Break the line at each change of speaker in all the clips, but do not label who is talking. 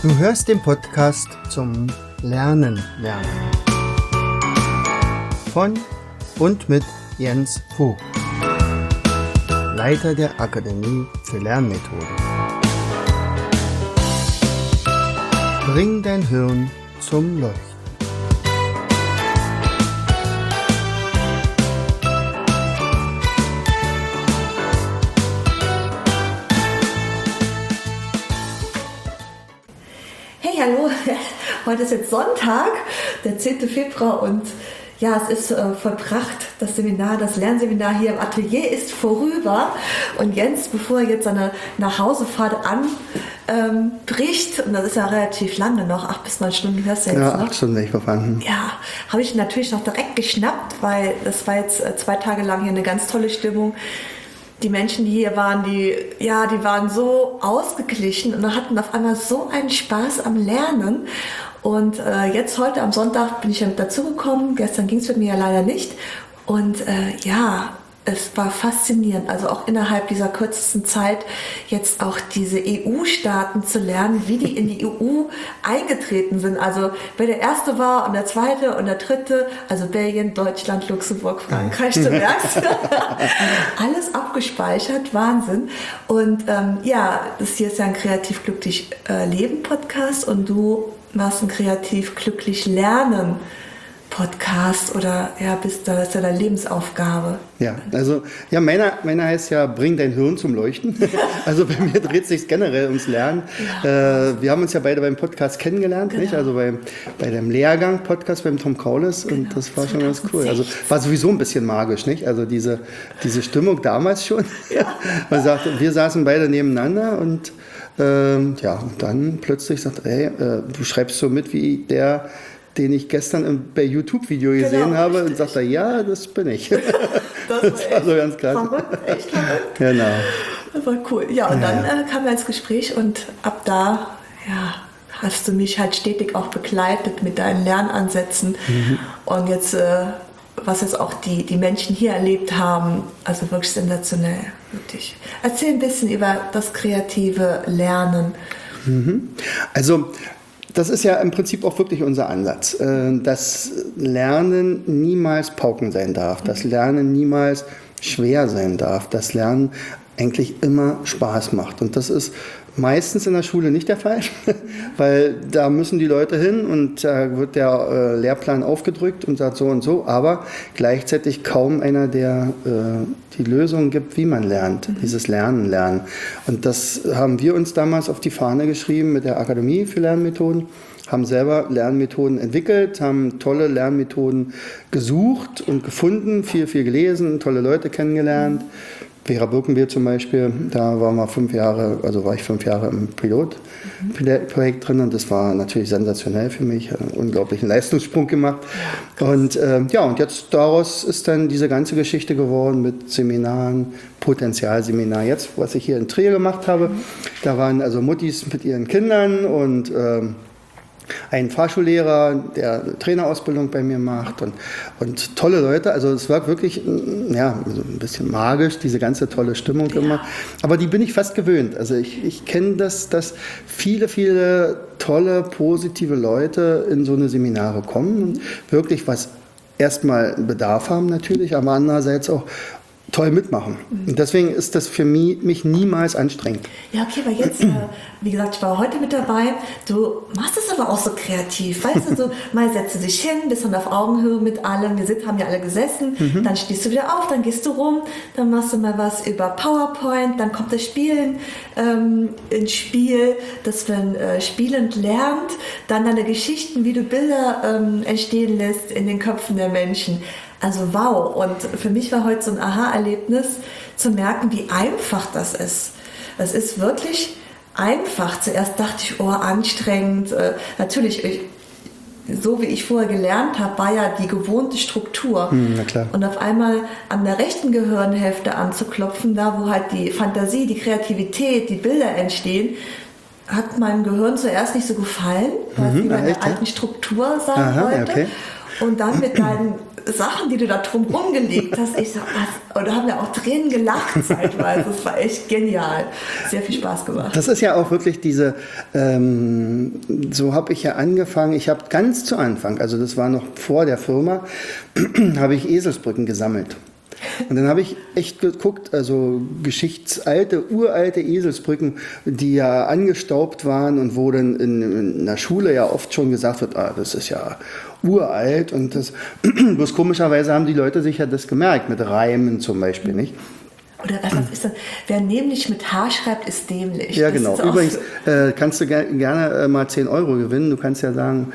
Du hörst den Podcast zum Lernen. Von und mit Jens Vogt, Leiter der Akademie für Lernmethoden. Bring dein Hirn zum Leuchten.
Hey, hallo, heute ist jetzt Sonntag, der 10. Februar und ja, es ist vollbracht, das Lernseminar hier im Atelier ist vorüber und Jens, bevor er jetzt seine Nachhausefahrt anbricht, und das ist ja relativ lange noch, 8 bis 9 Stunden hörst du jetzt noch.
Ja, 8 Stunden ich verfahren.
Ja, habe ich natürlich noch direkt geschnappt, weil das war jetzt 2 Tage lang hier eine ganz tolle Stimmung. Die Menschen, die hier waren, die waren so ausgeglichen und hatten auf einmal so einen Spaß am Lernen. Und jetzt heute am Sonntag bin ich ja mit dazugekommen. Gestern ging es mit mir ja leider nicht. Und es war faszinierend, also auch innerhalb dieser kürzesten Zeit jetzt auch diese EU-Staaten zu lernen, wie die in die EU eingetreten sind. Also wer der Erste war und der Zweite und der Dritte, also Belgien, Deutschland, Luxemburg, Frankreich, du merkst, alles abgespeichert, Wahnsinn. Und das hier ist ja ein Kreativ Glücklich Leben Podcast und du machst ein Kreativ Glücklich Lernen Podcast oder das ist ja deine Lebensaufgabe.
Ja, also meiner heißt ja, bring dein Hirn zum Leuchten. Also bei mir dreht es sich generell ums Lernen. Ja. Wir haben uns ja beide beim Podcast kennengelernt, genau. Nicht? Also bei dem Lehrgang-Podcast beim Tom Kaulis und das war schon ganz cool. Also war sowieso ein bisschen magisch, nicht? Also diese Stimmung damals schon. Ja. Man sagt, wir saßen beide nebeneinander und und dann plötzlich sagt, du schreibst so mit wie der, den ich gestern bei YouTube-Video gesehen habe, richtig. Und sagte, ja, das bin ich. Das war so ganz klar.
Verrückt, echt verrückt.
Genau.
Das war cool. Ja, und dann kamen wir ins Gespräch und ab da, hast du mich halt stetig auch begleitet mit deinen Lernansätzen. Mhm. Und jetzt, was jetzt auch die Menschen hier erlebt haben, also wirklich sensationell. Wirklich. Erzähl ein bisschen über das kreative Lernen.
Mhm. Also, das ist ja im Prinzip auch wirklich unser Ansatz, dass Lernen niemals Pauken sein darf, dass Lernen niemals schwer sein darf, dass Lernen eigentlich immer Spaß macht. Und das ist meistens in der Schule nicht der Fall, weil da müssen die Leute hin und da wird der Lehrplan aufgedrückt und sagt so und so, aber gleichzeitig kaum einer, der die Lösung gibt, wie man lernt, dieses Lernen. Und das haben wir uns damals auf die Fahne geschrieben mit der Akademie für Lernmethoden, haben selber Lernmethoden entwickelt, haben tolle Lernmethoden gesucht und gefunden, viel gelesen, tolle Leute kennengelernt. Vera Birkenbiel zum Beispiel, da war ich 5 Jahre im Pilotprojekt drin und das war natürlich sensationell für mich, einen unglaublichen Leistungssprung gemacht. Und und jetzt daraus ist dann diese ganze Geschichte geworden mit Seminaren, Potenzialseminar. Jetzt, was ich hier in Trier gemacht habe, da waren also Muttis mit ihren Kindern und ein Fahrschullehrer, der eine Trainerausbildung bei mir macht und tolle Leute. Also es war wirklich so ein bisschen magisch, diese ganze tolle Stimmung immer. Aber die bin ich fast gewöhnt. Also ich kenne das, dass viele tolle, positive Leute in so eine Seminare kommen und wirklich was erstmal Bedarf haben natürlich, aber andererseits auch toll mitmachen. Und deswegen ist das für mich niemals anstrengend.
Ja, okay, aber jetzt, wie gesagt, ich war heute mit dabei. Du machst es aber auch so kreativ. Weißt du, so mal setzt du dich hin, bist dann auf Augenhöhe mit allem. Haben ja alle gesessen. Dann stehst du wieder auf, dann gehst du rum, dann machst du mal was über PowerPoint, dann kommt das Spielen ins Spiel, dass man spielend lernt, dann deine Geschichten, wie du Bilder entstehen lässt in den Köpfen der Menschen. Also wow, und für mich war heute so ein Aha-Erlebnis zu merken, wie einfach das ist. Es ist wirklich einfach. Zuerst dachte ich, anstrengend. Natürlich, so wie ich vorher gelernt habe, war ja die gewohnte Struktur.
Na klar.
Und auf einmal an der rechten Gehirnhälfte anzuklopfen, da wo halt die Fantasie, die Kreativität, die Bilder entstehen, hat meinem Gehirn zuerst nicht so gefallen, weil es wie bei der alten Struktur sein wollte. Okay. Und dann mit deinen Sachen, die du da drum rumgelegt hast, ich so, was? Und da haben wir auch Tränen gelacht zeitweise. Das war echt genial. Sehr viel Spaß gemacht.
Das ist ja auch wirklich diese, so habe ich ja angefangen, ich habe ganz zu Anfang, also das war noch vor der Firma, habe ich Eselsbrücken gesammelt. Und dann habe ich echt geguckt, also uralte Eselsbrücken, die ja angestaubt waren und wo dann in der Schule ja oft schon gesagt wird, das ist ja uralt. Und das, bloß komischerweise haben die Leute sich ja das gemerkt, mit Reimen zum Beispiel, nicht?
Oder was ist das? Wer nämlich mit H schreibt, ist dämlich.
Ja,
das
genau. Übrigens kannst du gerne mal 10 Euro gewinnen. Du kannst ja sagen,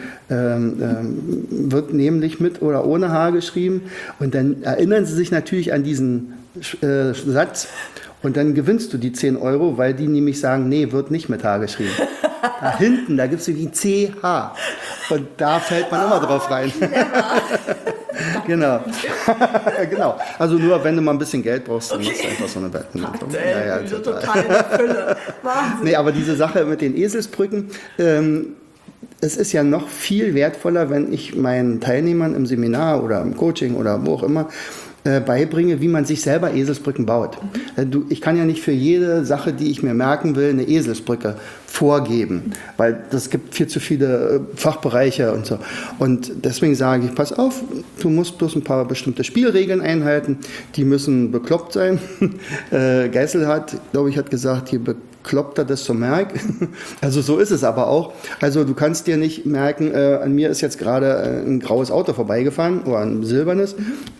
wird nämlich mit oder ohne H geschrieben. Und dann erinnern sie sich natürlich an diesen Satz. Und dann gewinnst du die 10 Euro, weil die nämlich sagen, nee, wird nicht mit H geschrieben. Da hinten, da gibt es die CH. Und da fällt man immer drauf rein. Genau. Genau. Also nur, wenn du mal ein bisschen Geld brauchst, dann musst du einfach so eine Wetten machen.
Ja, total in der Fülle. Wahnsinn.
Nee, aber diese Sache mit den Eselsbrücken, es ist ja noch viel wertvoller, wenn ich meinen Teilnehmern im Seminar oder im Coaching oder wo auch immer beibringe, wie man sich selber Eselsbrücken baut. Ich kann ja nicht für jede Sache, die ich mir merken will, eine Eselsbrücke vorgeben, weil das gibt viel zu viele Fachbereiche und so. Und deswegen sage ich, pass auf, du musst bloß ein paar bestimmte Spielregeln einhalten, die müssen bekloppt sein. Geisel glaube ich, hat gesagt, je bekloppter, desto mehr. Also so ist es aber auch. Also du kannst dir nicht merken, an mir ist jetzt gerade ein graues Auto vorbeigefahren oder ein silbernes,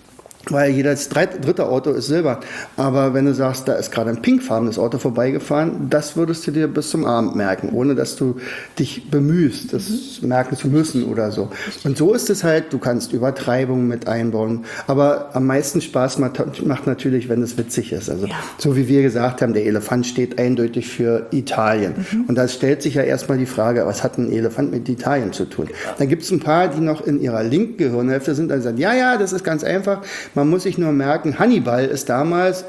weil jedes dritte Auto ist silber. Aber wenn du sagst, da ist gerade ein pinkfarbenes Auto vorbeigefahren, das würdest du dir bis zum Abend merken, ohne dass du dich bemühst, das merken zu müssen oder so. Und so ist es halt, du kannst Übertreibungen mit einbauen. Aber am meisten Spaß macht natürlich, wenn es witzig ist. Also so wie wir gesagt haben, der Elefant steht eindeutig für Italien. Und da stellt sich ja erstmal die Frage, was hat ein Elefant mit Italien zu tun? Dann gibt es ein paar, die noch in ihrer linken Gehirnhälfte sind, und sagen, ja, das ist ganz einfach. Man muss sich nur merken, Hannibal ist damals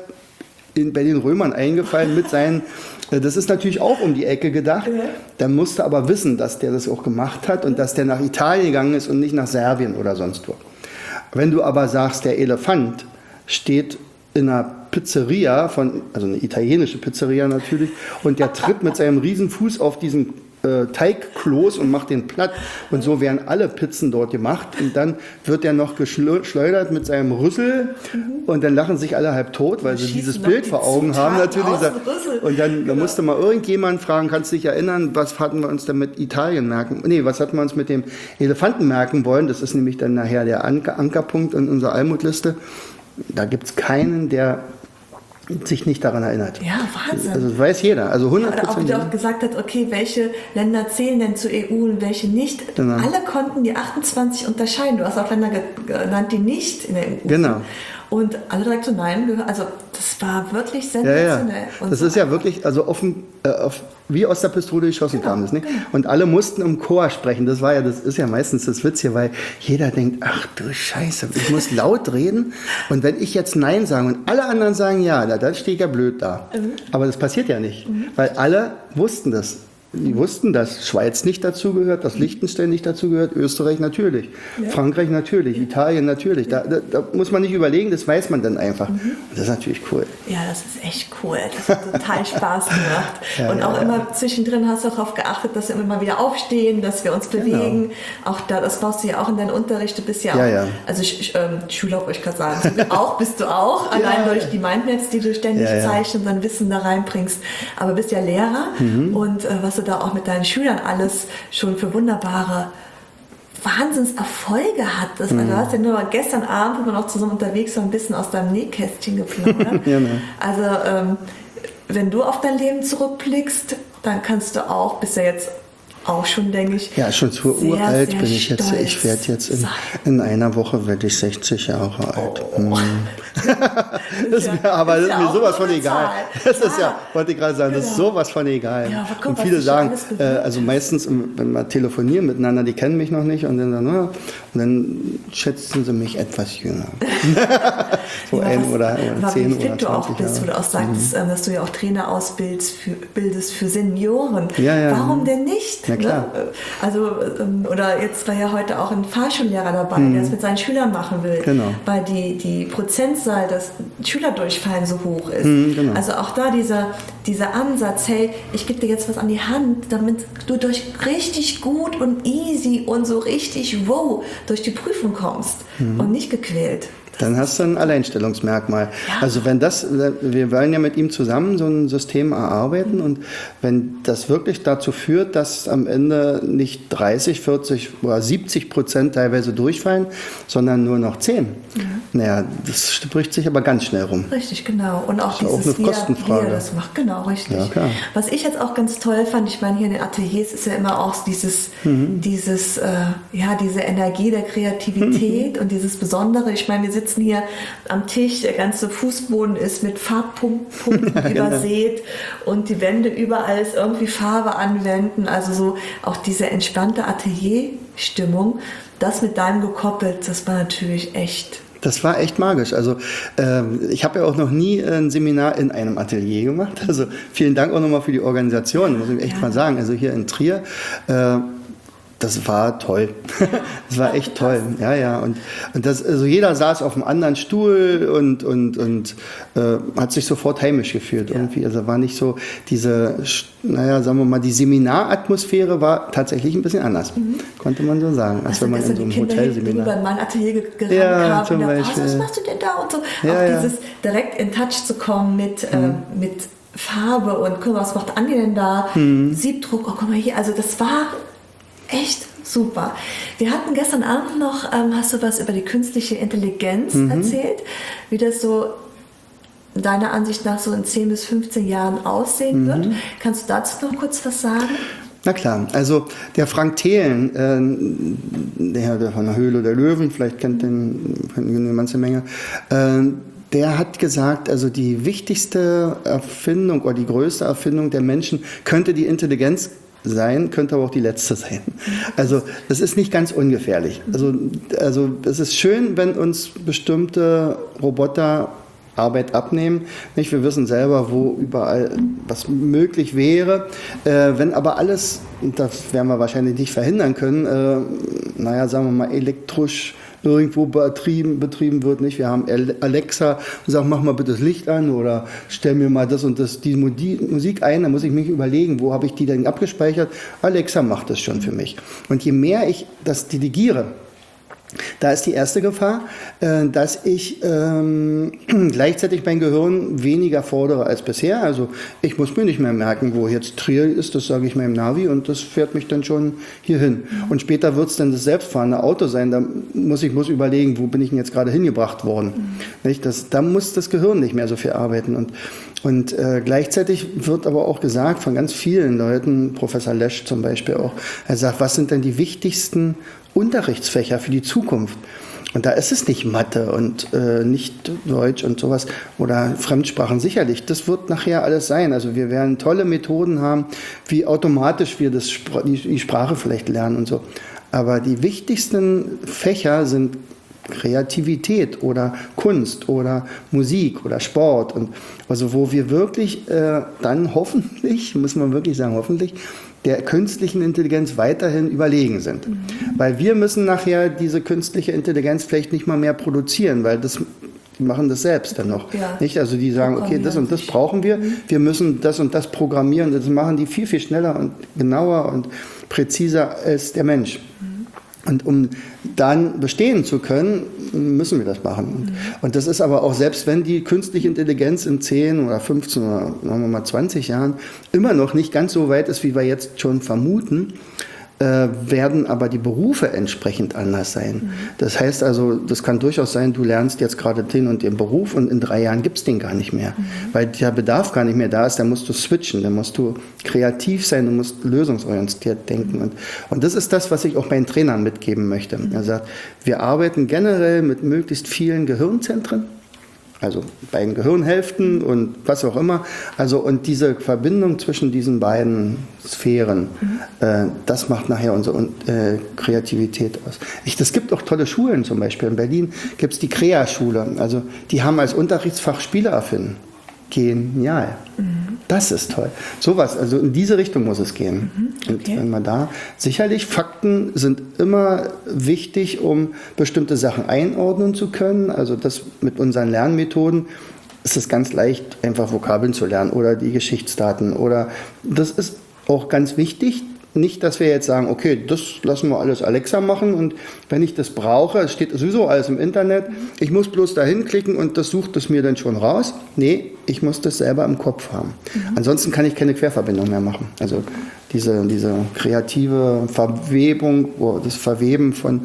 bei den Römern eingefallen mit seinen, das ist natürlich auch um die Ecke gedacht, dann musst du aber wissen, dass der das auch gemacht hat und dass der nach Italien gegangen ist und nicht nach Serbien oder sonst wo. Wenn du aber sagst, der Elefant steht in einer Pizzeria, also eine italienische Pizzeria natürlich, und der tritt mit seinem Riesenfuß auf diesen Teigkloß und macht den platt, und so werden alle Pizzen dort gemacht, und dann wird er noch geschleudert mit seinem Rüssel und dann lachen sich alle halb tot, weil sie dieses Bild vor Augen haben natürlich. Und dann musste mal irgendjemand fragen, kannst du dich erinnern, was hatten wir uns denn mit Italien merken? Nee, was hatten wir uns mit dem Elefanten merken wollen? Das ist nämlich dann nachher der Ankerpunkt in unserer Almutliste. Da gibt es keinen, der sich nicht daran erinnert.
Ja, Wahnsinn.
Also das weiß jeder, also 100%.
Oder auch wieder auch gesagt hat, okay, welche Länder zählen denn zur EU und welche nicht.
Genau.
Alle konnten die 28 unterscheiden. Du hast auch Länder genannt, die nicht in der EU
genau.
sind. Und alle direkt so nein, also das war wirklich sensationell.
Ja. Das ist ja wirklich, also offen, wie aus der Pistole geschossen kam das, nicht? Und alle mussten im Chor sprechen. Das ist ja meistens das Witz hier, weil jeder denkt, ach du Scheiße, ich muss laut reden. Und wenn ich jetzt Nein sage und alle anderen sagen ja, dann stehe ich ja blöd da. Aber das passiert ja nicht, weil alle wussten das. Die wussten, dass Schweiz nicht dazugehört, dass Liechtenstein nicht dazugehört, Österreich natürlich, Frankreich natürlich, Italien natürlich. Da muss man nicht überlegen, das weiß man dann einfach. Und das ist natürlich cool.
Ja, das ist echt cool. Das hat total Spaß gemacht. Und auch immer zwischendrin hast du darauf geachtet, dass wir immer wieder aufstehen, dass wir uns bewegen. Auch das brauchst du ja auch in deinen Unterricht. Du bist ja auch, also Schüler, wollte ich gerade sagen, bist du auch, allein durch die Mindmaps, die du ständig zeichnest und dein Wissen da reinbringst. Aber bist ja Lehrer und was du da auch mit deinen Schülern alles schon für wunderbare Wahnsinnserfolge hattest. Also du hast ja nur gestern Abend, wo wir noch zusammen unterwegs waren, ein bisschen aus deinem Nähkästchen geplaudert. Also wenn du auf dein Leben zurückblickst, dann kannst du auch, bist ja jetzt auch schon, denke ich,
ja, schon zu uralt bin ich jetzt. Ich werde jetzt in einer Woche werde ich 60 Jahre alt. Das ist mir sowas von egal. Das ist wollte ich gerade sagen, das ist sowas von egal. Ja, und viele sagen, also meistens, wenn wir telefonieren miteinander, die kennen mich noch nicht, und dann schätzen sie mich etwas jünger. So 1 oder 10 oder 20
du auch bist, wo du auch sagst, dass du ja auch Trainer ausbildest für Senioren.
Ja.
Warum denn nicht?
Ja, klar.
Ne? Also, oder jetzt war ja heute auch ein Fahrschullehrer dabei, der es mit seinen Schülern machen will,
Genau.
weil die Prozentzahl, dass Schüler durchfallen, so hoch ist.
Genau.
Also auch da dieser Ansatz, hey, ich gebe dir jetzt was an die Hand, damit du richtig gut und easy und so richtig wow durch die Prüfung kommst und nicht gequält.
Dann hast du ein Alleinstellungsmerkmal.
Ja.
Also wir wollen ja mit ihm zusammen so ein System erarbeiten und wenn das wirklich dazu führt, dass am Ende nicht 30, 40 oder 70% teilweise durchfallen, sondern nur noch 10. Naja, das spricht sich aber ganz schnell rum.
Richtig, genau. Und auch
Das ist
dieses,
auch eine Kostenfrage.
wie er das macht. Genau, richtig.
Ja, klar.
Was ich jetzt auch ganz toll fand, ich meine, hier in den Ateliers ist ja immer auch diese Energie der Kreativität und dieses Besondere. Ich meine, wir sitzen hier am Tisch, der ganze Fußboden ist mit Farbpunkten übersät und die Wände überall ist irgendwie Farbe anwenden. Also so auch diese entspannte Atelierstimmung, das mit deinem gekoppelt, das war natürlich echt...
Das war echt magisch. Also ich habe ja auch noch nie ein Seminar in einem Atelier gemacht. Also vielen Dank auch nochmal für die Organisation, muss ich echt mal sagen. Also hier in Trier, das war toll. Das war echt toll. Ja. Und das, also jeder saß auf einem anderen Stuhl und hat sich sofort heimisch gefühlt irgendwie. Also war nicht so diese, sagen wir mal, die Seminaratmosphäre war tatsächlich ein bisschen anders. Konnte man so sagen, als wenn man in so einem Hotelseminar.
Über mein Atelier gerannt
Ja, zum
haben,
Beispiel.
was machst du denn da? Und so.
Ja,
auch dieses direkt in Touch zu kommen mit Farbe und guck mal, was macht Andi denn da? Siebdruck, oh guck mal hier. Also das war echt super. Wir hatten gestern Abend noch, hast du was über die künstliche Intelligenz erzählt, wie das so deiner Ansicht nach so in 10 bis 15 Jahren aussehen wird. Kannst du dazu noch kurz was sagen?
Na klar, also der Frank Thelen, der von der Höhle der Löwen, vielleicht kennt den eine ganze Menge, der hat gesagt, also die wichtigste Erfindung oder die größte Erfindung der Menschen könnte die Intelligenz sein, könnte aber auch die letzte sein. Also das ist nicht ganz ungefährlich. Also es ist schön, wenn uns bestimmte Roboter Arbeit abnehmen. Nicht? Wir wissen selber, wo überall was möglich wäre. Wenn aber alles, das werden wir wahrscheinlich nicht verhindern können, sagen wir mal elektrisch irgendwo betrieben wird, nicht? Wir haben Alexa und sagen, mach mal bitte das Licht an oder stell mir mal das und das, die Musik ein, dann muss ich mich überlegen, wo habe ich die denn abgespeichert? Alexa macht das schon für mich. Und je mehr ich das delegiere, da ist die erste Gefahr, dass ich gleichzeitig mein Gehirn weniger fordere als bisher. Also ich muss mir nicht mehr merken, wo jetzt Trier ist, das sage ich meinem Navi und das fährt mich dann schon hierhin. Und später wird es dann das selbstfahrende Auto sein, da muss ich überlegen, wo bin ich denn jetzt gerade hingebracht worden. Nicht? Da muss das Gehirn nicht mehr so viel arbeiten. Und gleichzeitig wird aber auch gesagt von ganz vielen Leuten, Professor Lesch zum Beispiel auch, er sagt, was sind denn die wichtigsten Unterrichtsfächer für die Zukunft? Und da ist es nicht Mathe und nicht Deutsch und sowas oder Fremdsprachen sicherlich. Das wird nachher alles sein. Also wir werden tolle Methoden haben, wie automatisch wir die Sprache vielleicht lernen und so. Aber die wichtigsten Fächer sind Kreativität oder Kunst oder Musik oder Sport. Und also wo wir wirklich dann hoffentlich, muss man wirklich sagen, hoffentlich, der künstlichen Intelligenz weiterhin überlegen sind. Weil wir müssen nachher diese künstliche Intelligenz vielleicht nicht mal mehr produzieren, weil die machen das selbst dann noch. Ja. Nicht? Also die sagen, okay, das und das brauchen wir, wir müssen das und das programmieren. Das machen die viel, viel schneller und genauer und präziser als der Mensch. Und um dann bestehen zu können, müssen wir das machen. Und das ist aber auch, selbst wenn die künstliche Intelligenz in 10 oder 15 oder sagen wir mal 20 Jahren immer noch nicht ganz so weit ist, wie wir jetzt schon vermuten, werden aber die Berufe entsprechend anders sein. Das heißt also, das kann durchaus sein, du lernst jetzt gerade den und den Beruf und in 3 Jahren gibt es den gar nicht mehr. Weil der Bedarf gar nicht mehr da ist, dann musst du switchen, dann musst du kreativ sein, du musst lösungsorientiert denken. Und das ist das, was ich auch meinen Trainern mitgeben möchte. Er sagt, wir arbeiten generell mit möglichst vielen Gehirnzentren, also beiden Gehirnhälften und was auch immer. Also und diese Verbindung zwischen diesen beiden Sphären, das macht nachher unsere Kreativität aus. Das gibt auch tolle Schulen, zum Beispiel in Berlin gibt es die Krea-Schule. Also die haben als Unterrichtsfach Spiele erfinden. genial. Das ist toll. Sowas, also in diese Richtung muss es gehen.
Okay.
Und wenn man da, sicherlich, Fakten sind immer wichtig, um bestimmte Sachen einordnen zu können. Also das mit unseren Lernmethoden ist es ganz leicht, einfach Vokabeln zu lernen oder die Geschichtsdaten. Oder das ist auch ganz wichtig. Nicht, dass wir jetzt sagen, okay, das lassen wir alles Alexa machen und wenn ich das brauche, es steht sowieso alles im Internet, ich muss bloß da hinklicken und das sucht es mir dann schon raus. Nee, ich muss das selber im Kopf haben. Ansonsten kann ich keine Querverbindung mehr machen. Also diese kreative Verwebung, das Verweben von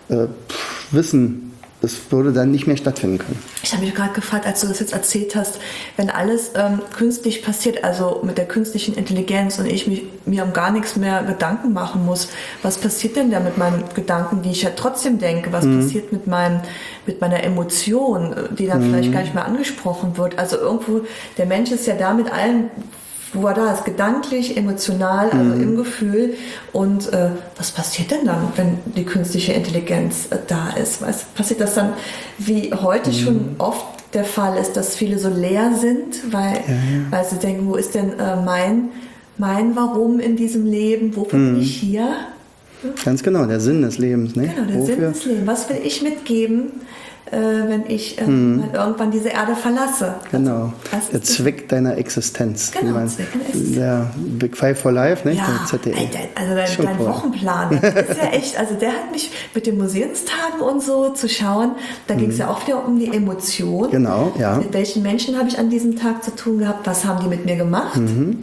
Wissen, das würde dann nicht mehr stattfinden können.
Ich habe mich gerade gefragt, als du das jetzt erzählt hast, wenn alles künstlich passiert, also mit der künstlichen Intelligenz und ich mir um gar nichts mehr Gedanken machen muss, was passiert denn da mit meinen Gedanken, die ich ja trotzdem denke? Was passiert mit meiner Emotion, die dann vielleicht gar nicht mehr angesprochen wird? Also irgendwo, der Mensch ist ja da mit allem, wo er da ist, gedanklich, emotional, also im Gefühl. Und was passiert denn dann, wenn die künstliche Intelligenz da ist? Passiert das dann, wie heute schon oft der Fall ist, dass viele so leer sind, weil sie denken, wo ist denn mein Warum in diesem Leben? Wofür bin ich hier?
Ganz genau, der Sinn des Lebens. Ne?
Genau, der Sinn des Lebens. Was will ich mitgeben, wenn ich mal irgendwann diese Erde verlasse?
Genau, der Zweck deiner Existenz.
Genau, Zweck deiner Existenz.
Der Big Five for Life, ne?
Ja,
der ZDF.
also dein Wochenplan, das ist ja echt, also der hat mich mit den Museumstagen und so zu schauen, da ging es ja auch wieder um die Emotion.
Genau, ja.
Mit welchen Menschen habe ich an diesem Tag zu tun gehabt, was haben die mit mir gemacht?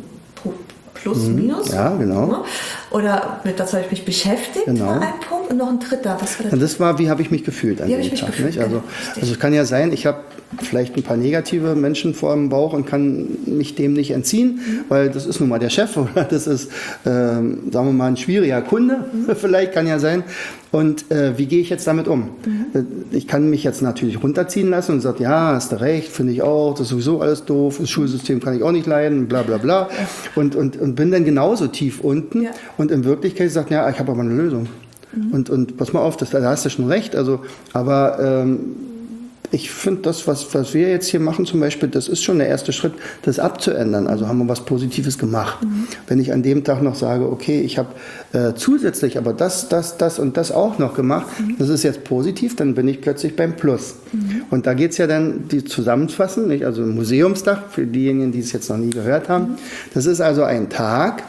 Plus, minus.
Ja, genau.
Oder mit was habe ich mich beschäftigt, war ein Punkt. Und noch ein dritter. Was war das?
Und das war, wie habe ich mich gefühlt an dem Tag. Nicht? Also es kann ja sein, ich habe vielleicht ein paar negative Menschen vor dem Bauch und kann mich dem nicht entziehen, weil das ist nun mal der Chef oder das ist, sagen wir mal, ein schwieriger Kunde, vielleicht kann ja sein. Und wie gehe ich jetzt damit um? Ich kann mich jetzt natürlich runterziehen lassen und sagen, ja, hast du recht, finde ich auch, das ist sowieso alles doof, das Schulsystem kann ich auch nicht leiden, bla bla bla. Und bin dann genauso tief unten und in Wirklichkeit sagt, ja, ich habe aber eine Lösung. Und pass mal auf, da hast du schon recht, also, aber ich finde das, was wir jetzt hier machen zum Beispiel, das ist schon der erste Schritt, das abzuändern. Also haben wir was Positives gemacht. Wenn ich an dem Tag noch sage, okay, ich habe zusätzlich aber das und das auch noch gemacht, das ist jetzt positiv, dann bin ich plötzlich beim Plus. Und da geht es ja dann, die zusammenfassen, nicht? Also ein Museumstag, für diejenigen, die es jetzt noch nie gehört haben. Das ist also ein Tag,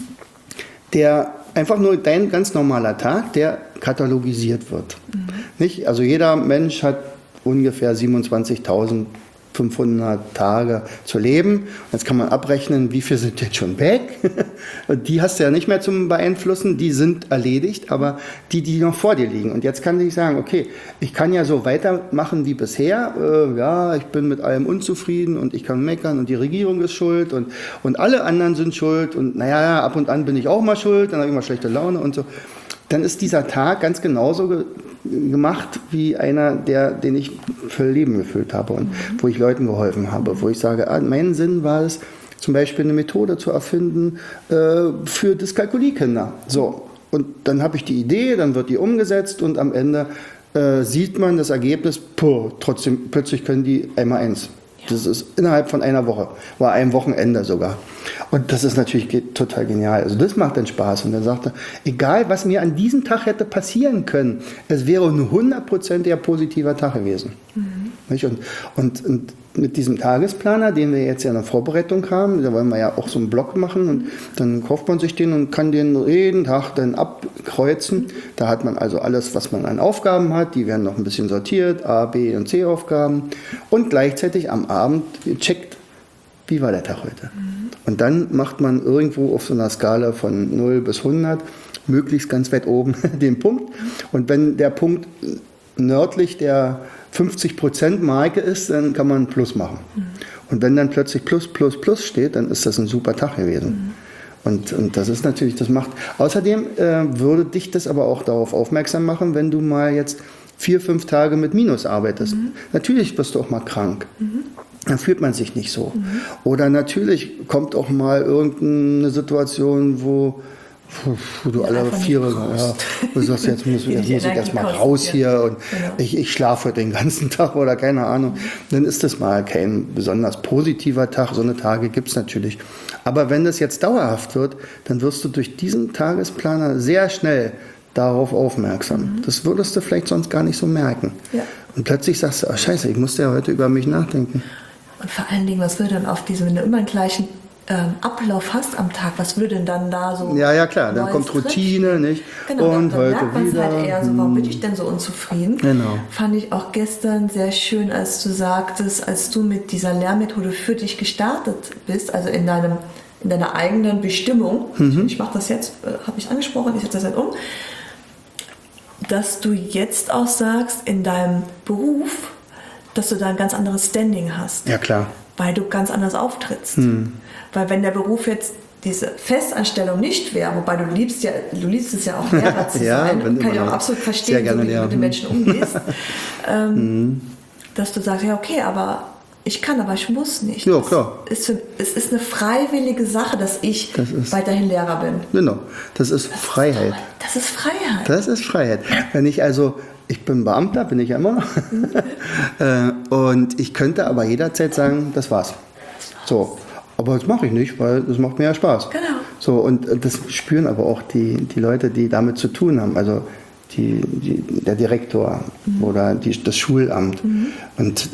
der einfach nur dein ganz normaler Tag, der katalogisiert wird. Nicht? Also jeder Mensch hat ungefähr 27.500 Tage zu leben. Jetzt kann man abrechnen, wie viel sind jetzt schon weg. Die hast du ja nicht mehr zum Beeinflussen, die sind erledigt, aber die noch vor dir liegen. Und jetzt kann ich sagen, okay, ich kann ja so weitermachen wie bisher. Ja, ich bin mit allem unzufrieden und ich kann meckern und die Regierung ist schuld und alle anderen sind schuld und naja, ab und an bin ich auch mal schuld, dann habe ich mal schlechte Laune und so. Dann ist dieser Tag ganz genauso gemacht wie einer, den ich für Leben gefüllt habe und wo ich Leuten geholfen habe, wo ich sage, mein Sinn war es, zum Beispiel eine Methode zu erfinden für Dyskalkuliekinder. So, und dann habe ich die Idee, dann wird die umgesetzt und am Ende sieht man das Ergebnis, trotzdem plötzlich können die einmal eins. Das ist innerhalb von einer Woche, war ein Wochenende sogar. Und das ist natürlich total genial. Also das macht dann Spaß. Und dann sagt er, egal was mir an diesem Tag hätte passieren können, es wäre ein 100%iger positiver Tag gewesen. Und mit diesem Tagesplaner, den wir jetzt ja in der Vorbereitung haben, da wollen wir ja auch so einen Block machen und dann kauft man sich den und kann den jeden Tag dann abkreuzen. Da hat man also alles, was man an Aufgaben hat, die werden noch ein bisschen sortiert, A, B und C Aufgaben und gleichzeitig am Abend checkt, wie war der Tag heute. Und dann macht man irgendwo auf so einer Skala von 0 bis 100 möglichst ganz weit oben den Punkt und wenn der Punkt nördlich der 50%-Marke ist, dann kann man ein Plus machen. Und wenn dann plötzlich Plus, Plus, Plus steht, dann ist das ein super Tag gewesen. Und das ist natürlich, das macht. Außerdem würde dich das aber auch darauf aufmerksam machen, wenn du mal jetzt 4-5 Tage mit Minus arbeitest. Natürlich wirst du auch mal krank. Dann fühlt man sich nicht so. Oder natürlich kommt auch mal irgendeine Situation, wo Wo du alle
einfach
vier,
nicht
ja,
brauchst.
du sagst, jetzt muss ich erstmal raus hier und
Genau.
ich schlafe heute den ganzen Tag oder keine Ahnung. Dann ist das mal kein besonders positiver Tag. So eine Tage gibt es natürlich. Aber wenn das jetzt dauerhaft wird, dann wirst du durch diesen Tagesplaner sehr schnell darauf aufmerksam. Das würdest du vielleicht sonst gar nicht so merken.
Ja.
Und plötzlich sagst du, scheiße, ich musste ja heute über mich nachdenken.
Und vor allen Dingen, was würde dann auf diesem, wenn du immer den gleichen Ablauf hast am Tag, was würde denn dann da so?
Ja, klar, dann
Neues
kommt Routine,
drin?
nicht?
Genau,
und
dann
heute
merkt man es
wieder.
halt eher so, warum bin ich denn so unzufrieden?
Genau.
Fand ich auch gestern sehr schön, als du sagtest, als du mit dieser Lernmethode für dich gestartet bist, also in deiner eigenen Bestimmung, ich mache das jetzt, habe ich angesprochen, ich setze das jetzt um, dass du jetzt auch sagst, in deinem Beruf, dass du da ein ganz anderes Standing hast.
Ja, klar.
Weil du ganz anders auftrittst. Weil wenn der Beruf jetzt diese Festanstellung nicht wäre, wobei du liebst es ja auch Lehrer zu
Ja,
sein,
bin
kann ich
immer
auch
noch
absolut
sehr
verstehen,
gerne
so wie du
Lehrer.
mit den Menschen umgehst, dass du sagst, ja okay, aber ich kann, aber ich muss nicht.
Ja, klar.
Es ist eine freiwillige Sache, dass ich weiterhin Lehrer bin.
Genau, das ist Freiheit.
Das ist Freiheit.
Das ist Freiheit. Wenn ich also, ich bin Beamter, bin ich ja immer noch. Und ich könnte aber jederzeit sagen, das war's. So. Aber das mache ich nicht, weil das macht mir ja Spaß.
Genau.
So, und das spüren aber auch die Leute, die damit zu tun haben. Also der Direktor oder das Schulamt. Und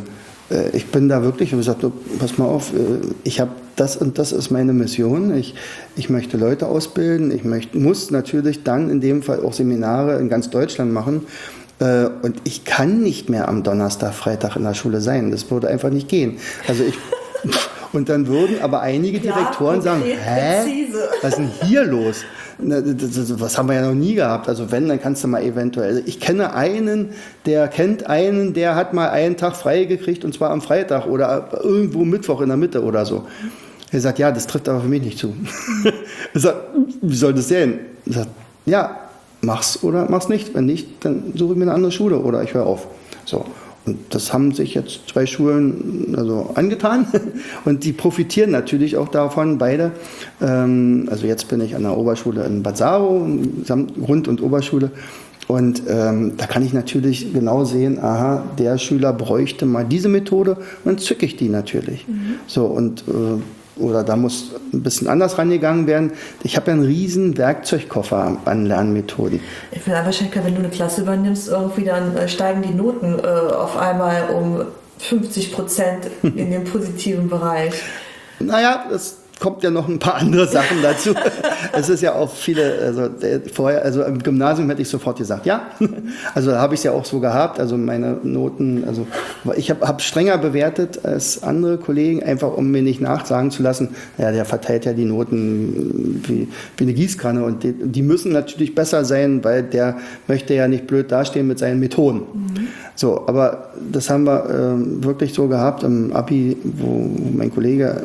ich bin da wirklich und gesagt, pass mal auf, ich habe das und das ist meine Mission. Ich möchte Leute ausbilden. Ich muss natürlich dann in dem Fall auch Seminare in ganz Deutschland machen. Und ich kann nicht mehr am Donnerstag, Freitag in der Schule sein. Das würde einfach nicht gehen. Also und dann würden aber einige Direktoren sagen,
präzise.
Was ist denn hier los? Was haben wir ja noch nie gehabt. Also wenn, dann kannst du mal eventuell. Ich kenne einen, der hat mal einen Tag frei gekriegt und zwar am Freitag oder irgendwo Mittwoch in der Mitte oder so. Er sagt, ja, das trifft aber für mich nicht zu. Ich sage, wie soll das sein? Er sagt, ja, mach's oder mach's nicht. Wenn nicht, dann suche ich mir eine andere Schule oder ich höre auf. So. Und das haben sich jetzt 2 Schulen angetan und die profitieren natürlich auch davon, beide. Also jetzt bin ich an der Oberschule in Bad Saro, Grund- und Oberschule. Und da kann ich natürlich genau sehen, aha, der Schüler bräuchte mal diese Methode und dann zücke ich die natürlich. So, und oder da muss ein bisschen anders rangegangen werden. Ich habe ja einen riesen Werkzeugkoffer an Lernmethoden.
Ich finde einfach, Schenker, wenn du eine Klasse übernimmst, irgendwie dann steigen die Noten auf einmal um 50% in den positiven Bereich.
Naja, das kommt ja noch ein paar andere Sachen dazu. Es ist ja auch viele, also im Gymnasium hätte ich sofort gesagt, ja. Also da habe ich es ja auch so gehabt, also meine Noten, also ich habe strenger bewertet als andere Kollegen, einfach um mir nicht nachsagen zu lassen, ja, der verteilt ja die Noten wie eine Gießkanne und die müssen natürlich besser sein, weil der möchte ja nicht blöd dastehen mit seinen Methoden. So, aber das haben wir wirklich so gehabt im Abi, wo mein Kollege,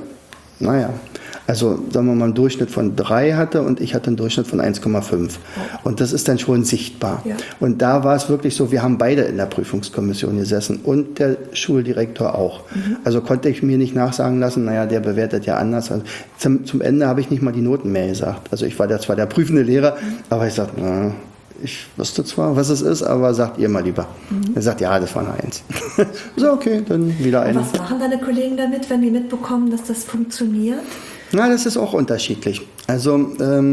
also sagen wir mal, einen Durchschnitt von 3 hatte und ich hatte einen Durchschnitt von 1,5. Und das ist dann schon sichtbar. Ja. Und da war es wirklich so, wir haben beide in der Prüfungskommission gesessen und der Schuldirektor auch. Also konnte ich mir nicht nachsagen lassen, der bewertet ja anders. Also zum Ende habe ich nicht mal die Noten mehr gesagt. Also ich war zwar der prüfende Lehrer, aber ich sagte, ich wusste zwar, was es ist, aber sagt ihr mal lieber. Er sagt, ja, das war eine 1. So, okay, dann wieder eine.
Was machen deine Kollegen damit, wenn die mitbekommen, dass das funktioniert?
Na, das ist auch unterschiedlich. Also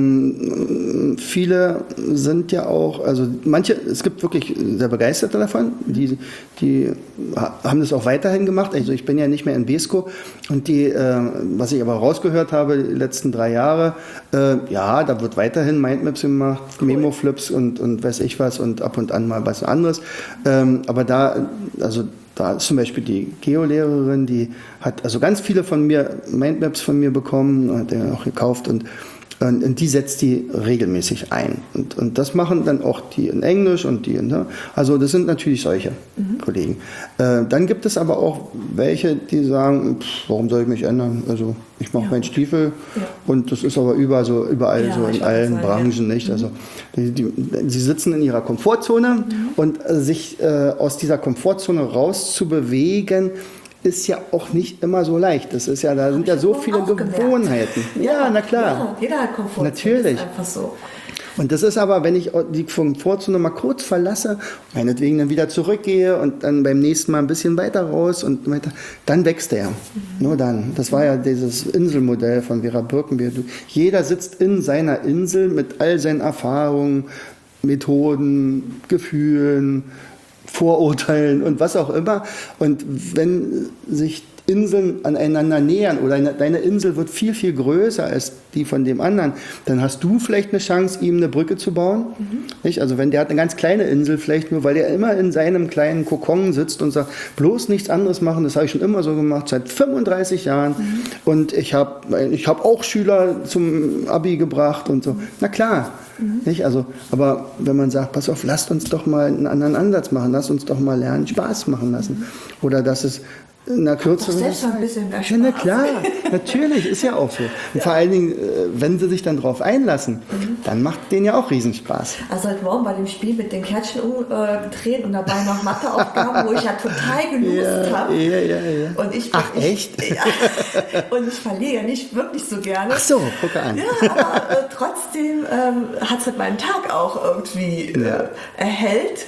viele sind ja auch, es gibt wirklich sehr Begeisterte davon, die haben das auch weiterhin gemacht. Also ich bin ja nicht mehr in Besko und was ich aber rausgehört habe, die letzten 3 Jahre, da wird weiterhin Mindmaps gemacht, cool. Memo-Flips und weiß ich was und ab und an mal was anderes. Aber da ist zum Beispiel die Geolehrerin, die hat also ganz viele Mindmaps von mir bekommen, hat er auch gekauft und die setzt die regelmäßig ein. Und das machen dann auch die in Englisch und also das sind natürlich solche Kollegen. Dann gibt es aber auch welche, die sagen, warum soll ich mich ändern? Also ich mache meinen Stiefel und das ist aber überall so in allen Branchen nicht. Also sie sitzen in ihrer Komfortzone und sich aus dieser Komfortzone rauszubewegen, ist ja auch nicht immer so leicht. Das ist ja, da sind ja so viele Gewohnheiten. Ja, na klar.
Ja, jeder hat Komfort.
Natürlich.
Das ist einfach so.
Und das ist aber, wenn ich die Komfortzone mal kurz verlasse, meinetwegen dann wieder zurückgehe und dann beim nächsten Mal ein bisschen weiter raus und weiter, dann wächst der. Nur dann. Das war ja dieses Inselmodell von Vera Birkenbier. Jeder sitzt in seiner Insel mit all seinen Erfahrungen, Methoden, Gefühlen, Vorurteilen und was auch immer. Und wenn sich Inseln aneinander nähern oder deine Insel wird viel, viel größer als die von dem anderen, dann hast du vielleicht eine Chance, ihm eine Brücke zu bauen. Nicht? Also wenn der hat eine ganz kleine Insel, vielleicht nur, weil der immer in seinem kleinen Kokon sitzt und sagt, bloß nichts anderes machen, das habe ich schon immer so gemacht, seit 35 Jahren. Und ich hab auch Schüler zum Abi gebracht und so. Na klar. Nicht? Also, aber wenn man sagt, pass auf, lasst uns doch mal einen anderen Ansatz machen, lasst uns doch mal lernen, Spaß machen lassen. Oder dass es in einer kürzeren
Zeit. Ein bisschen mehr Spaß.
Ja, na klar, natürlich, ist ja auch so. Und vor allen Dingen, wenn sie sich dann drauf einlassen, dann macht denen ja auch Riesenspaß.
Also heute Morgen bei dem Spiel mit den Kärtchen umdrehen und dabei noch Matheaufgaben, wo ich ja total gelust habe.
Ja.
Und
Ach, echt?
Ja, und ich verliere ja nicht wirklich so gerne.
Ach so, gucke an.
Ja, aber trotzdem hat es halt meinen Tag auch irgendwie erhellt.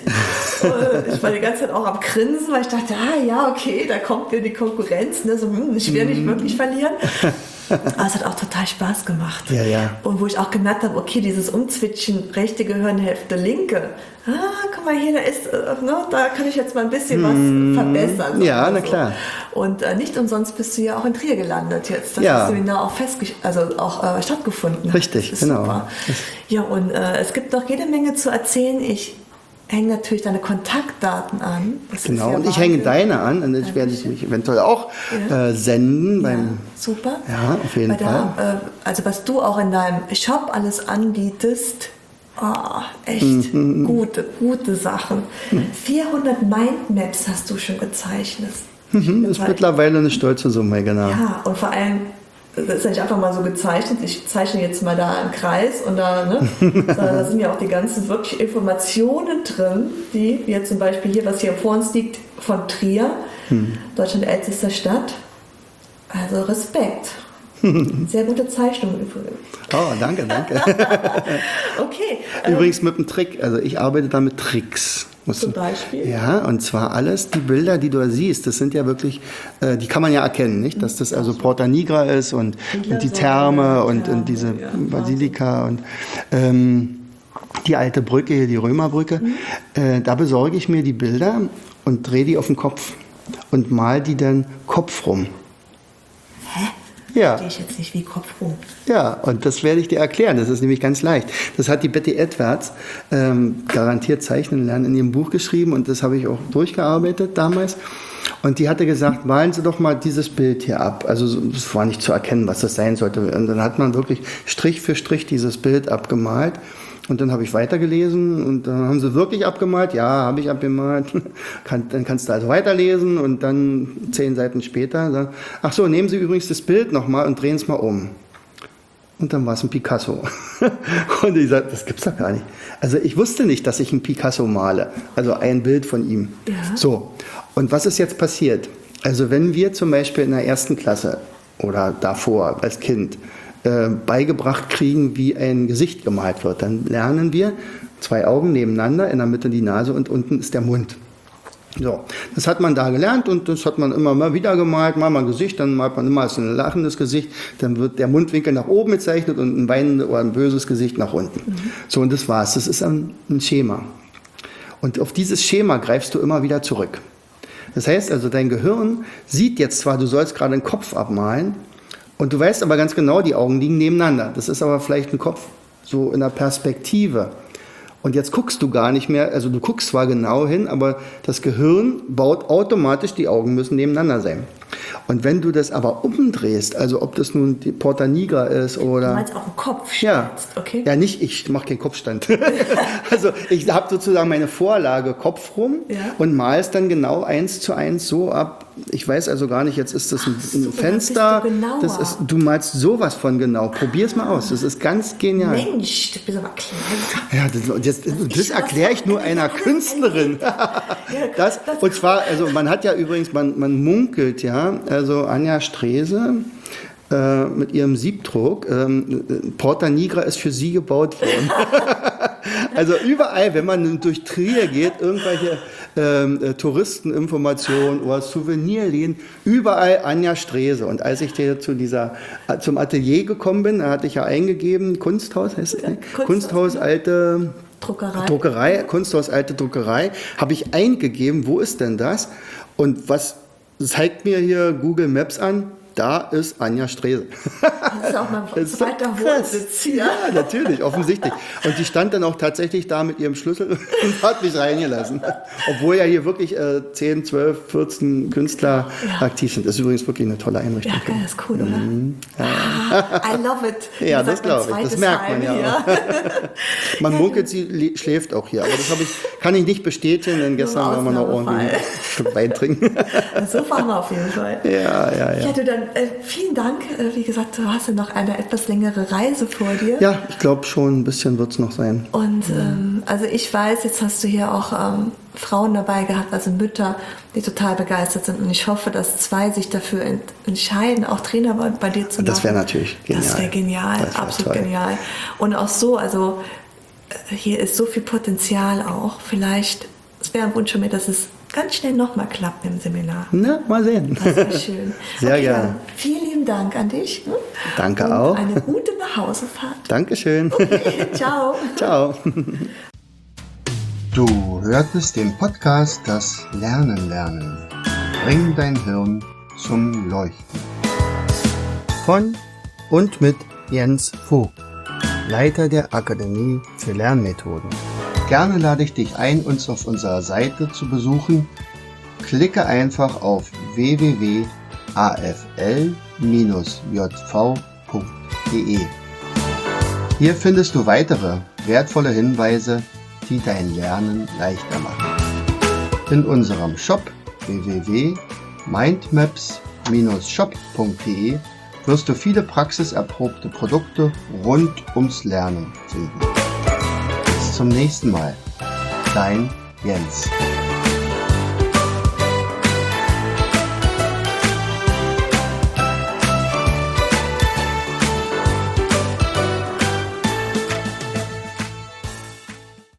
Ich war die ganze Zeit auch am Grinsen, weil ich dachte, okay, da kommt die Konkurrenz, ne? So, ich werde nicht wirklich verlieren. Aber es hat auch total Spaß gemacht.
Ja.
Und wo ich auch gemerkt habe, okay, dieses Umzwitschen, rechte Gehirnhälfte, linke, guck mal hier, da kann ich jetzt mal ein bisschen was verbessern.
Ja, na klar.
Und nicht umsonst bist du ja auch in Trier gelandet jetzt. Das Seminar auch stattgefunden hat.
Richtig, genau.
Super. Ja, und es gibt noch jede Menge zu erzählen. Ich hänge natürlich deine Kontaktdaten an.
Genau, und ich hänge deine an, und ich werde mich eventuell auch senden.
Super.
Ja, auf jeden Fall.
Also was du auch in deinem Shop alles anbietest, echt gute Sachen. 400 Mindmaps hast du schon gezeichnet.
Das ist mittlerweile eine stolze Summe, genau.
Ja, und vor allem, das ist ja nicht einfach mal so gezeichnet, ich zeichne jetzt mal da einen Kreis und da sind ja auch die ganzen wirklich Informationen drin, die, wie jetzt zum Beispiel hier, was hier vor uns liegt, von Trier, Deutschland ältester Stadt. Also Respekt. Sehr gute Zeichnung übrigens.
Oh, danke.
Okay.
Übrigens mit einem Trick, also ich arbeite da mit Tricks.
Zum Beispiel?
Ja, und zwar alles, die Bilder, die du da siehst, das sind ja wirklich, die kann man ja erkennen, nicht? Dass das also Porta Nigra ist und die Therme und diese Basilika und die alte Brücke hier, die Römerbrücke. Da besorge ich mir die Bilder und drehe die auf den Kopf und mal die dann Kopf rum.
Hä?
Ja.
Verstehe ich jetzt nicht, wie Kopf rum.
Ja, und das werde ich dir erklären. Das ist nämlich ganz leicht. Das hat die Betty Edwards, garantiert Zeichnen lernen, in ihrem Buch geschrieben und das habe ich auch durchgearbeitet damals. Und die hatte gesagt, malen Sie doch mal dieses Bild hier ab. Also es war nicht zu erkennen, was das sein sollte. Und dann hat man wirklich Strich für Strich dieses Bild abgemalt. Und dann habe ich weitergelesen und dann haben sie wirklich abgemalt. Ja, habe ich abgemalt. Dann kannst du also weiterlesen und dann 10 Seiten später sagen, ach so, nehmen Sie übrigens das Bild nochmal und drehen es mal um. Und dann war es ein Picasso. Und ich sagte, das gibt's doch gar nicht. Also ich wusste nicht, dass ich einen Picasso male. Also ein Bild von ihm.
Ja.
So, und was ist jetzt passiert? Also wenn wir zum Beispiel in der 1. Klasse oder davor als Kind beigebracht kriegen, wie ein Gesicht gemalt wird, dann lernen wir 2 Augen nebeneinander, in der Mitte die Nase und unten ist der Mund. So, das hat man da gelernt und das hat man immer mal wieder gemalt, mal ein Gesicht, dann malt man immer ein lachendes Gesicht, dann wird der Mundwinkel nach oben gezeichnet und ein weinendes oder ein böses Gesicht nach unten. So, und das war's. Das ist ein Schema. Und auf dieses Schema greifst du immer wieder zurück. Das heißt also, dein Gehirn sieht jetzt zwar, du sollst gerade einen Kopf abmalen, und du weißt aber ganz genau, die Augen liegen nebeneinander. Das ist aber vielleicht ein Kopf so in der Perspektive. Und jetzt guckst du gar nicht mehr, also du guckst zwar genau hin, aber das Gehirn baut automatisch, die Augen müssen nebeneinander sein. Und wenn du das aber umdrehst, also ob das nun die Porta Nigra ist oder...
Du meinst auf den Kopf
Ja,
stellst, okay?
ja, nicht, ich mache keinen Kopfstand. Also ich habe sozusagen meine Vorlage Kopf rum und mal es dann genau 1:1 so ab. Ich weiß also gar nicht, jetzt ist das ein Fenster.
Bist du
Du malst sowas von genau. Probier's mal aus. Das ist ganz genial.
Mensch, du bist aber klein.
Ja, das erkläre ich nur einer Künstlerin. Und zwar, also man hat ja übrigens, man munkelt ja, also Anja Strese mit ihrem Siebdruck, Porta Nigra ist für sie gebaut worden. Also überall, wenn man durch Trier geht, irgendwelche Touristeninformationen oder Souvenirläden, überall Anja Strese. Und als ich hier zum Atelier gekommen bin, da hatte ich ja eingegeben, Kunsthaus heißt es, Kunsthaus alte Druckerei, Kunsthaus alte Druckerei, habe ich eingegeben, wo ist denn das? Und was zeigt mir hier Google Maps an? Da ist Anja Strese.
Das ist auch mein zweiter Wohnsitz hier.
Ja, natürlich, offensichtlich. Und die stand dann auch tatsächlich da mit ihrem Schlüssel und hat mich reingelassen. Obwohl ja hier wirklich 10, 12, 14 Künstler aktiv sind. Das ist übrigens wirklich eine tolle Einrichtung.
Ja, das ist cool, oder? I love it.
Ja, das glaube ich. Das merkt man ja. Man munkelt, sie schläft auch hier. Aber das kann ich nicht bestätigen, denn gestern waren wir noch ordentlich ein Stück Wein trinken.
So fahren wir auf jeden Fall.
Ja.
Ja, du, dann vielen Dank. Wie gesagt, du hast ja noch eine etwas längere Reise vor dir.
Ja, ich glaube schon, ein bisschen wird es noch sein.
Und also ich weiß, jetzt hast du hier auch Frauen dabei gehabt, also Mütter, die total begeistert sind. Und ich hoffe, dass 2 sich dafür entscheiden, auch Trainer bei dir zu machen.
Das wäre natürlich genial.
Das wäre genial, absolut genial. Und auch so, also hier ist so viel Potenzial auch. Vielleicht, es wäre ein Wunsch von mir, dass es ganz schnell nochmal klappt im Seminar.
Na, mal sehen.
Das wäre schön.
Sehr gerne.
Vielen lieben Dank an dich.
Danke
und
auch.
Eine gute Nachhausefahrt.
Dankeschön.
Okay, ciao.
Ciao. Du hörtest den Podcast Das Lernen. Bring dein Hirn zum Leuchten. Von und mit Jens Vogt, Leiter der Akademie für Lernmethoden. Gerne lade ich dich ein, uns auf unserer Seite zu besuchen. Klicke einfach auf www.afl-jv.de. Hier findest du weitere wertvolle Hinweise, die dein Lernen leichter machen. In unserem Shop www.mindmaps-shop.de wirst du viele praxiserprobte Produkte rund ums Lernen finden. Bis zum nächsten Mal. Dein Jens.